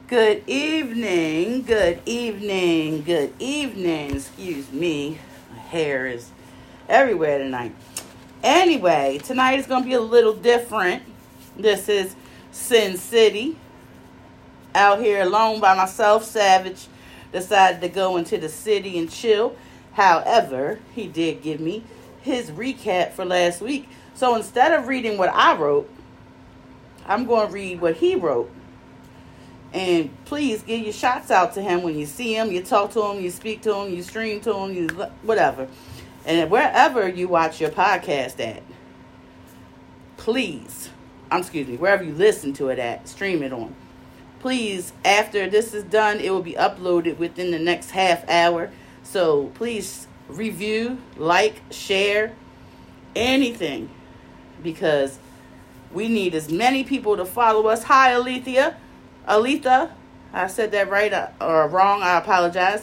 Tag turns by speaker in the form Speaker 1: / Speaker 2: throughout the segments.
Speaker 1: Good evening, good evening, good evening. Excuse me. My hair is everywhere tonight. Anyway, tonight is going to be a little different. This is Sin City. Out here alone by myself. Savage decided to go into the city and chill. However, he did give me his recap for last week. So instead of reading what I wrote, I'm going to read what he wrote. And please give your shots out to him when you see him, you talk to him, you speak to him, you stream to him, you whatever. And wherever you watch your podcast at, wherever you listen to it at, stream it on. Please, after this is done, it will be uploaded within the next half hour. So please review, like, share, anything. Because we need as many people to follow us. Hi, Aletha, I said that right or wrong. I apologize.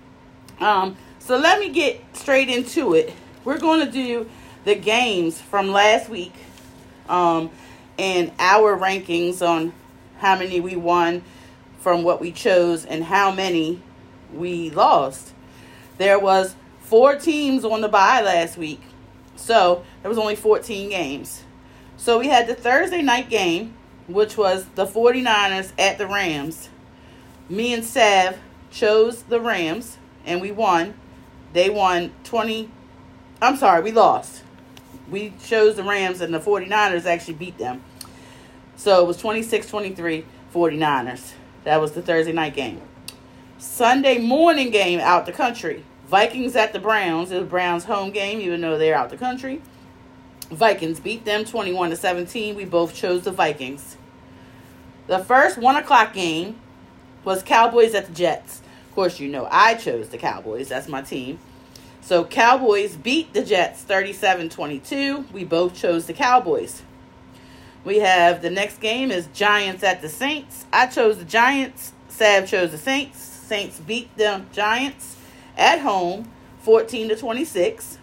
Speaker 1: So let me get straight into it. We're going to do the games from last week and our rankings on how many we won from what we chose and how many we lost. There was 4 teams on the bye last week, so there was only 14 games. So we had the Thursday night game, which was the 49ers at the Rams. Me and Sav chose the Rams, and we won. They won we lost. We chose the Rams, and the 49ers actually beat them. So it was 26-23 49ers. That was the Thursday night game. Sunday morning game out the country. Vikings at the Browns. It was Browns' home game, even though they're out the country. Vikings beat them 21-17. We both chose the Vikings. The first 1 o'clock game was Cowboys at the Jets. Of course, you know I chose the Cowboys. That's my team. So Cowboys beat the Jets 37-22. We both chose the Cowboys. We have the next game is Giants at the Saints. I chose the Giants. Sav chose the Saints. Saints beat the Giants at home 14-26.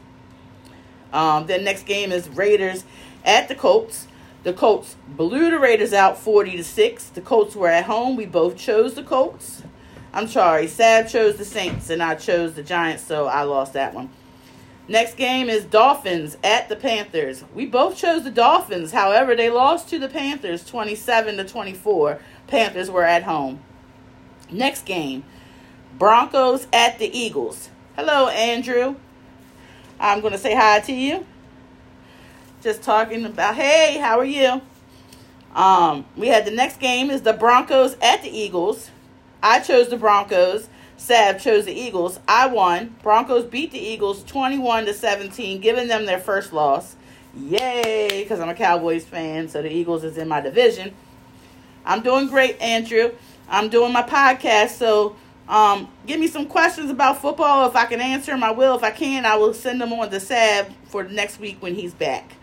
Speaker 1: The next game is Raiders at the Colts. The Colts blew the Raiders out 40-6. The Colts were at home. We both chose the Colts. I'm sorry. Sav chose the Saints and I chose the Giants, so I lost that one. Next game is Dolphins at the Panthers. We both chose the Dolphins. However, they lost to the Panthers 27-24. Panthers were at home. Next game, Broncos at the Eagles. Hello, Andrew. I'm going to say hi to you. Just talking about, hey, how are you? We had the next game is the Broncos at the Eagles. I chose the Broncos. Sav chose the Eagles. I won. Broncos beat the Eagles 21-17, giving them their first loss. Yay, because I'm a Cowboys fan, so the Eagles is in my division. I'm doing great, Andrew. I'm doing my podcast, so give me some questions about football. If I can answer them, I will. If I can't, I will send them on to Sav for next week when he's back.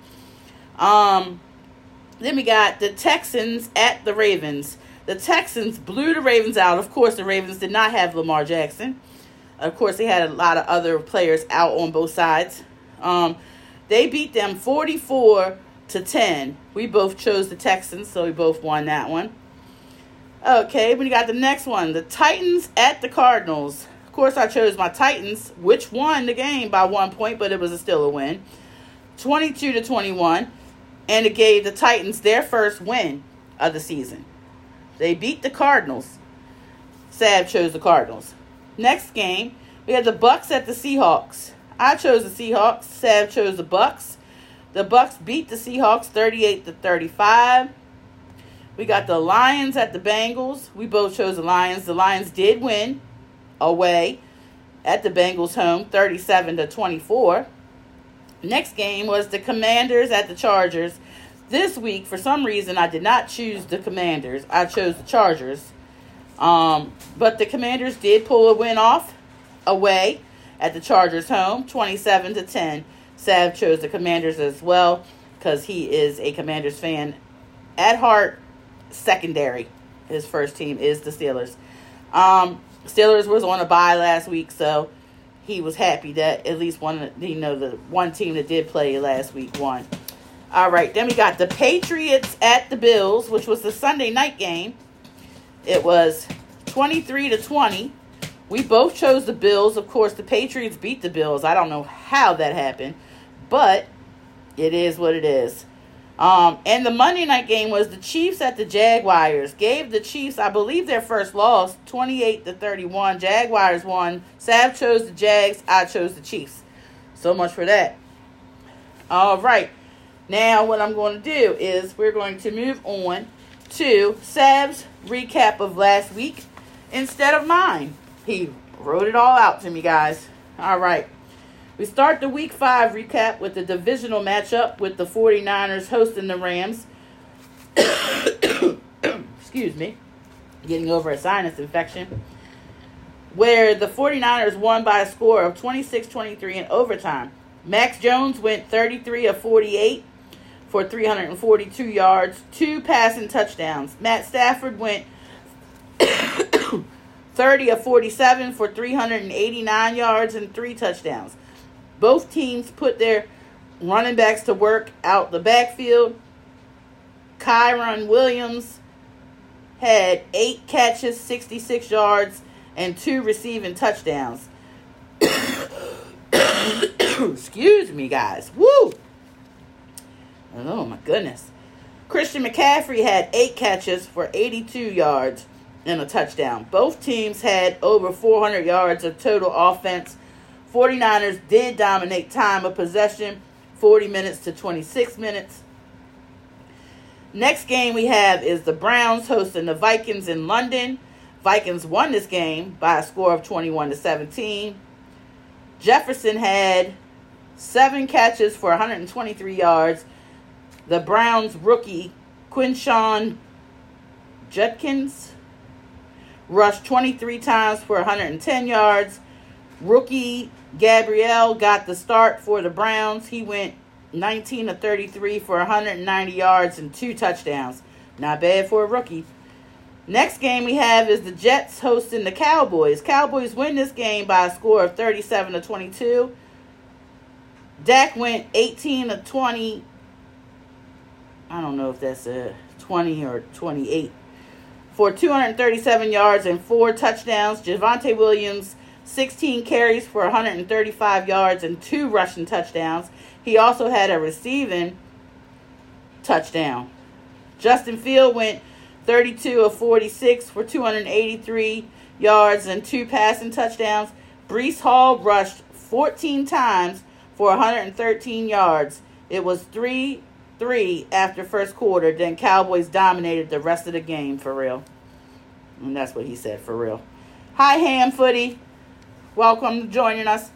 Speaker 1: Then we got the Texans at the Ravens. The Texans blew the Ravens out. Of course, the Ravens did not have Lamar Jackson. Of course, they had a lot of other players out on both sides. They beat them 44-10. We both chose the Texans, so we both won that one. Okay, we got the next one. The Titans at the Cardinals. Of course, I chose my Titans, which won the game by 1 point, but it was still a win. 22-21. And it gave the Titans their first win of the season. They beat the Cardinals. Sav chose the Cardinals. Next game, we had the Bucks at the Seahawks. I chose the Seahawks. Sav chose the Bucks. The Bucks beat the Seahawks 38-35. We got the Lions at the Bengals. We both chose the Lions. The Lions did win away at the Bengals home 37-24. Next game was the Commanders at the Chargers. This week, for some reason, I did not choose the Commanders. I chose the Chargers. But the Commanders did pull a win off away at the Chargers home, 27-10. Sav chose the Commanders as well because he is a Commanders fan at heart. Secondary. His first team is the Steelers. Steelers was on a bye last week, so he was happy that at least one, the one team that did play last week won. All right, then we got the Patriots at the Bills, which was the Sunday night game. It was 23-20. We both chose the Bills. Of course, the Patriots beat the Bills. I don't know how that happened, but it is what it is. And the Monday night game was the Chiefs at the Jaguars. Gave the Chiefs, I believe, their first loss, 28-31. Jaguars won. Sav chose the Jags. I chose the Chiefs. So much for that. All right. Now what I'm going to do is we're going to move on to Sav's recap of last week instead of mine. He wrote it all out to me, guys. All right. We start the Week 5 recap with the divisional matchup with the 49ers hosting the Rams. Excuse me. Getting over a sinus infection. Where the 49ers won by a score of 26-23 in overtime. Max Jones went 33 of 48 for 342 yards, 2 passing touchdowns. Matt Stafford went 30 of 47 for 389 yards and 3 touchdowns. Both teams put their running backs to work out the backfield. Kyron Williams had 8 catches, 66 yards, and 2 receiving touchdowns. Excuse me, guys. Woo! Oh, my goodness. Christian McCaffrey had 8 catches for 82 yards and a touchdown. Both teams had over 400 yards of total offense. 49ers did dominate time of possession, 40 minutes to 26 minutes. Next game we have is the Browns hosting the Vikings in London. Vikings won this game by a score of 21-17. Jefferson had 7 catches for 123 yards. The Browns rookie Quinshon Judkins rushed 23 times for 110 yards. Rookie Gabrielle got the start for the Browns. He went 19 of 33 for 190 yards and 2 touchdowns. Not bad for a rookie. Next game we have is the Jets hosting the Cowboys. Cowboys win this game by a score of 37-22. Dak went 18 of 20. I don't know if that's a 20 or 28. For 237 yards and 4 touchdowns. Javonte Williams 16 carries for 135 yards and 2 rushing touchdowns. He also had a receiving touchdown. Justin Field went 32 of 46 for 283 yards and 2 passing touchdowns. Breece Hall rushed 14 times for 113 yards. It was 3-3 after first quarter. Then Cowboys dominated the rest of the game for real. And that's what he said, for real. Hi, Ham Footy. Welcome to joining us.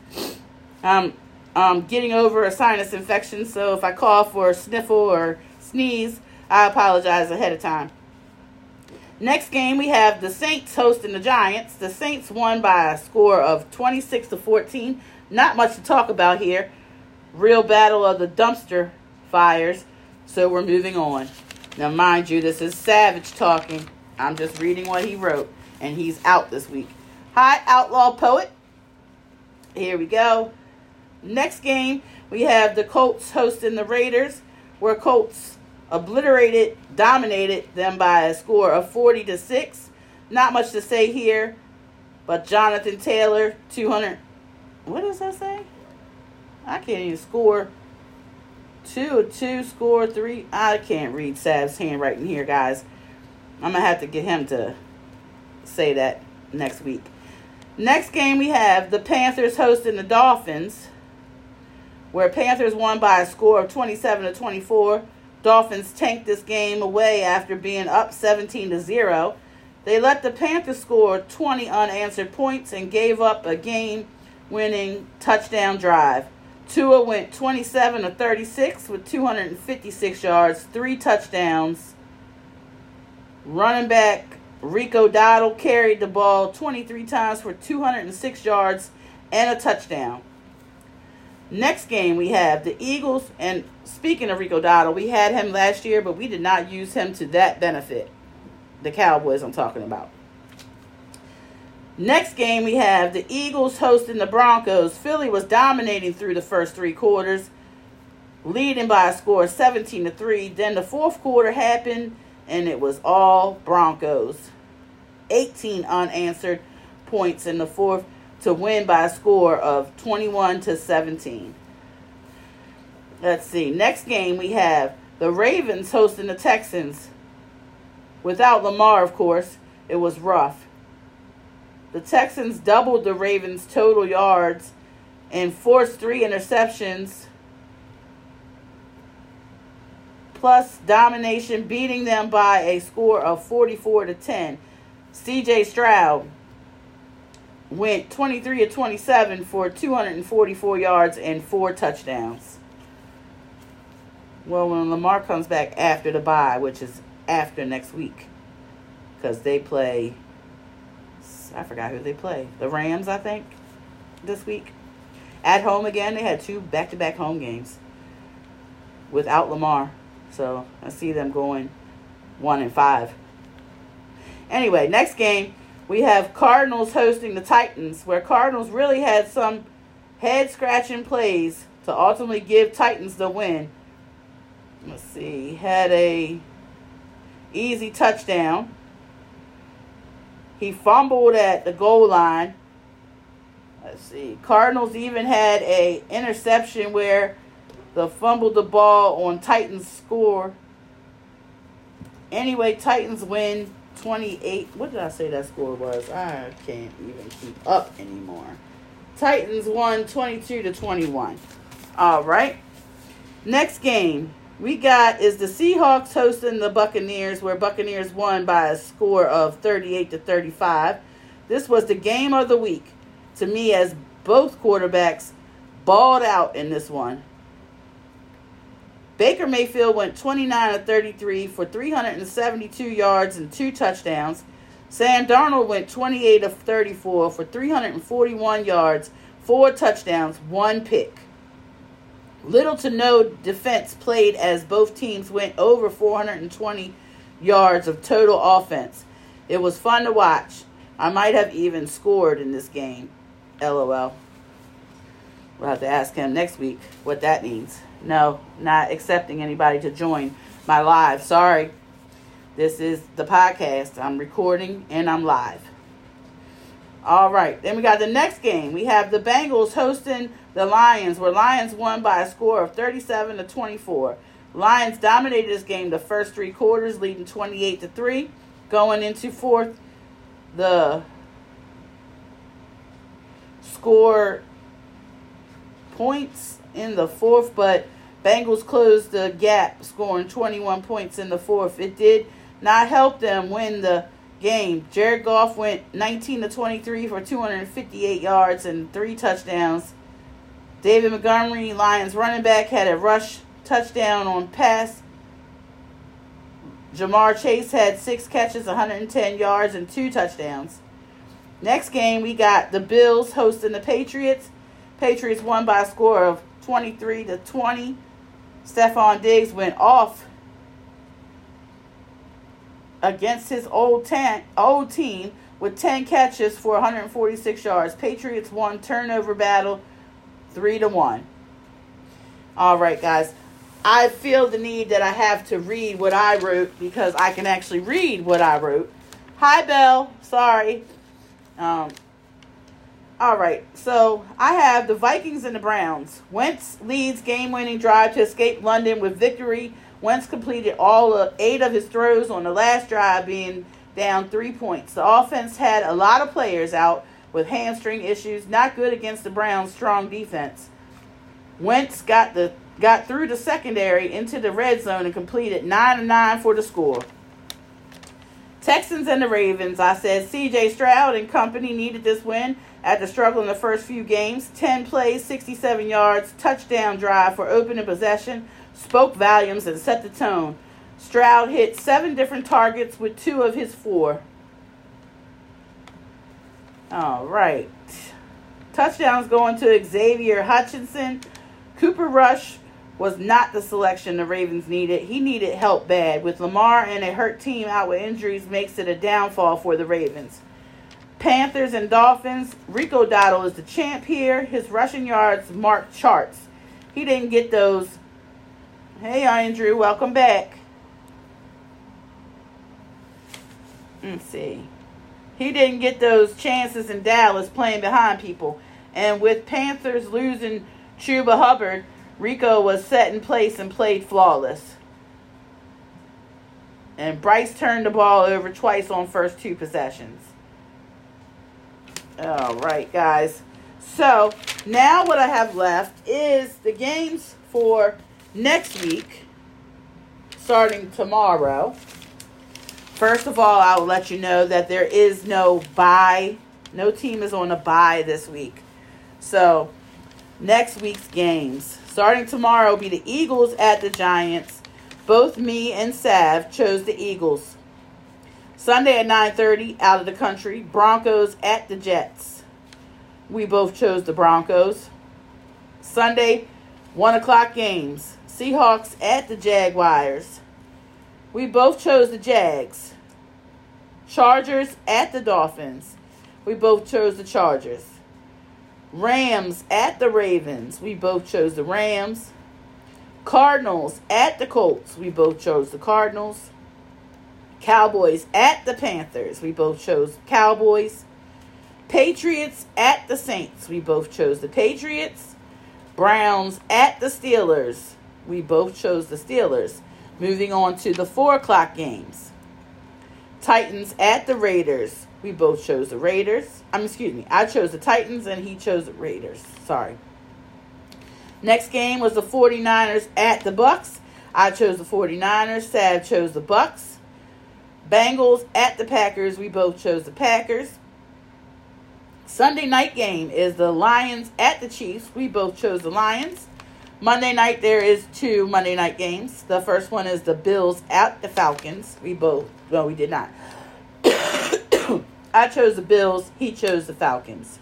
Speaker 1: Getting over a sinus infection, so if I cough or sniffle or sneeze, I apologize ahead of time. Next game, we have the Saints hosting the Giants. The Saints won by a score of 26-14. Not much to talk about here. Real battle of the dumpster fires. So we're moving on. Now, mind you, this is Savage talking. I'm just reading what he wrote, and he's out this week. Hi, Outlaw Poet. Here we go. Next game, we have the Colts hosting the Raiders, where Colts dominated them by a score of 40-6. Not much to say here, but Jonathan Taylor, 200. What does that say? I can't even score. 2 score 3. I can't read Sav's handwriting here, guys. I'm going to have to get him to say that next week. Next game, we have the Panthers hosting the Dolphins, where Panthers won by a score of 27-24. Dolphins tanked this game away after being up 17-0. They let the Panthers score 20 unanswered points and gave up a game-winning touchdown drive. Tua went 27-36 with 256 yards, 3 touchdowns. Running back Rico Dowdle carried the ball 23 times for 206 yards and a touchdown. Next game, we have the Eagles. And speaking of Rico Dowdle, we had him last year, but we did not use him to that benefit. The Cowboys I'm talking about. Next game, we have the Eagles hosting the Broncos. Philly was dominating through the first 3 quarters, leading by a score of 17-3. Then the fourth quarter happened, and it was all Broncos. 18 unanswered points in the fourth to win by a score of 21-17. Let's see. Next game we have the Ravens hosting the Texans. Without Lamar, of course, it was rough. The Texans doubled the Ravens' total yards and forced 3 interceptions, plus domination, beating them by a score of 44-10. C.J. Stroud went 23-27 for 244 yards and 4 touchdowns. Well, when Lamar comes back after the bye, which is after next week, because they play, I forgot who they play. The Rams, I think, this week. At home again. They had 2 back-to-back home games without Lamar. So I see them going 1-5. Anyway, next game, we have Cardinals hosting the Titans, where Cardinals really had some head-scratching plays to ultimately give Titans the win. Let's see. Had a easy touchdown. He fumbled at the goal line. Let's see. Cardinals even had a interception where they fumbled the ball on Titans score. Anyway, Titans win 28. What did I say that score was? I can't even keep up anymore. Titans won 22-21. All right. Next game we got is the Seahawks hosting the Buccaneers, where Buccaneers won by a score of 38-35. This was the game of the week to me, as both quarterbacks balled out in this one. Baker Mayfield went 29-33 for 372 yards and 2 touchdowns. Sam Darnold went 28-34 for 341 yards, 4 touchdowns, 1 pick. Little to no defense played, as both teams went over 420 yards of total offense. It was fun to watch. I might have even scored in this game. LOL. We'll have to ask him next week what that means. No, not accepting anybody to join my live. Sorry. This is the podcast. I'm recording and I'm live. All right. Then we got the next game. We have the Bengals hosting the Lions, where Lions won by a score of 37-24. Lions dominated this game the first 3 quarters, leading 28-3. Going into fourth, the score points in the fourth, but Bengals closed the gap, scoring 21 points in the fourth. It did not help them win the game. Jared Goff went 19-23 for 258 yards and 3 touchdowns. David Montgomery, Lions running back, had a rush touchdown on pass. Jamar Chase had 6 catches, 110 yards, and 2 touchdowns. Next game, we got the Bills hosting the Patriots. Patriots won by a score of 23-20. Stephon Diggs went off against his old team with 10 catches for 146 yards. Patriots won turnover battle 3-1. All right, guys. I feel the need that I have to read what I wrote, because I can actually read what I wrote. Hi, Belle. Sorry. All right. So I have the Vikings and the Browns. Wentz leads game-winning drive to escape London with victory. Wentz completed all 8 of his throws on the last drive, being down 3 points. The offense had a lot of players out with hamstring issues, not good against the Browns' strong defense. Wentz got through the secondary into the red zone and completed 9-9 for the score. Texans and the Ravens. I said C.J. Stroud and company needed this win after struggling the first few games. 10 plays, 67 yards, touchdown drive for opening possession, spoke volumes and set the tone. Stroud hit 7 different targets with 2 of his 4. All right. Touchdowns going to Xavier Hutchinson. Cooper Rush was not the selection the Ravens needed. He needed help bad. With Lamar and a hurt team out with injuries makes it a downfall for the Ravens. Panthers and Dolphins. Rico Dottle is the champ here. His rushing yards mark charts. He didn't get those. Hey, Andrew. Welcome back. Let's see. He didn't get those chances in Dallas playing behind people. And with Panthers losing Chuba Hubbard, Rico was set in place and played flawless. And Bryce turned the ball over twice on first 2 possessions. All right, guys. So, now what I have left is the games for next week, starting tomorrow. First of all, I will let you know that there is no bye. No team is on a bye this week. So, next week's games. Starting tomorrow will be the Eagles at the Giants. Both me and Sav chose the Eagles. Sunday at 9:30, out of the country, Broncos at the Jets. We both chose the Broncos. Sunday, 1 o'clock games. Seahawks at the Jaguars. We both chose the Jags. Chargers at the Dolphins. We both chose the Chargers. Rams at the Ravens. We both chose the Rams. Cardinals at the Colts. We both chose the Cardinals. Cowboys at the Panthers. We both chose Cowboys. Patriots at the Saints. We both chose the Patriots. Browns at the Steelers. We both chose the Steelers. Moving on to the 4 o'clock games. Titans at the Raiders. We both chose the Raiders. I chose the Titans and he chose the Raiders. Sorry. Next game was the 49ers at the Bucks. I chose the 49ers. Sav chose the Bucks. Bengals at the Packers. We both chose the Packers. Sunday night game is the Lions at the Chiefs. We both chose the Lions. Monday night, there is 2 Monday night games. The first one is the Bills at the Falcons. We did not. I chose the Bills. He chose the Falcons.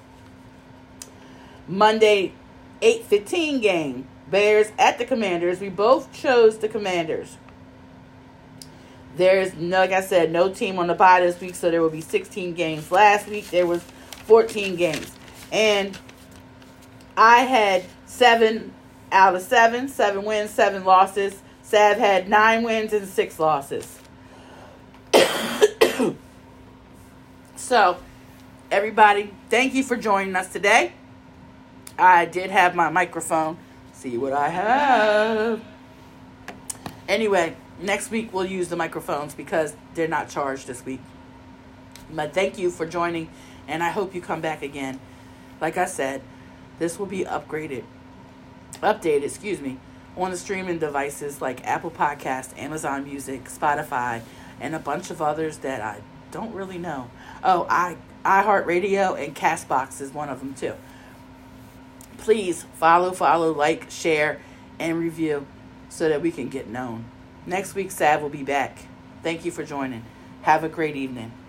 Speaker 1: Monday, 8:15 game. Bears at the Commanders. We both chose the Commanders. There's, like I said, no team on the bye this week, so there will be 16 games. Last week, there was 14 games. And I had 7 out of 7. 7 wins, 7 losses. Sav had 9 wins and 6 losses. So, everybody, thank you for joining us today. I did have my microphone. See what I have. Anyway, next week we'll use the microphones because they're not charged this week. But thank you for joining, and I hope you come back again. Like I said, this will be updated, on the streaming devices like Apple Podcasts, Amazon Music, Spotify, and a bunch of others that I don't really know. Oh, iHeartRadio and Castbox is one of them too. Please follow, like, share, and review so that we can get known. Next week, Sav will be back. Thank you for joining. Have a great evening.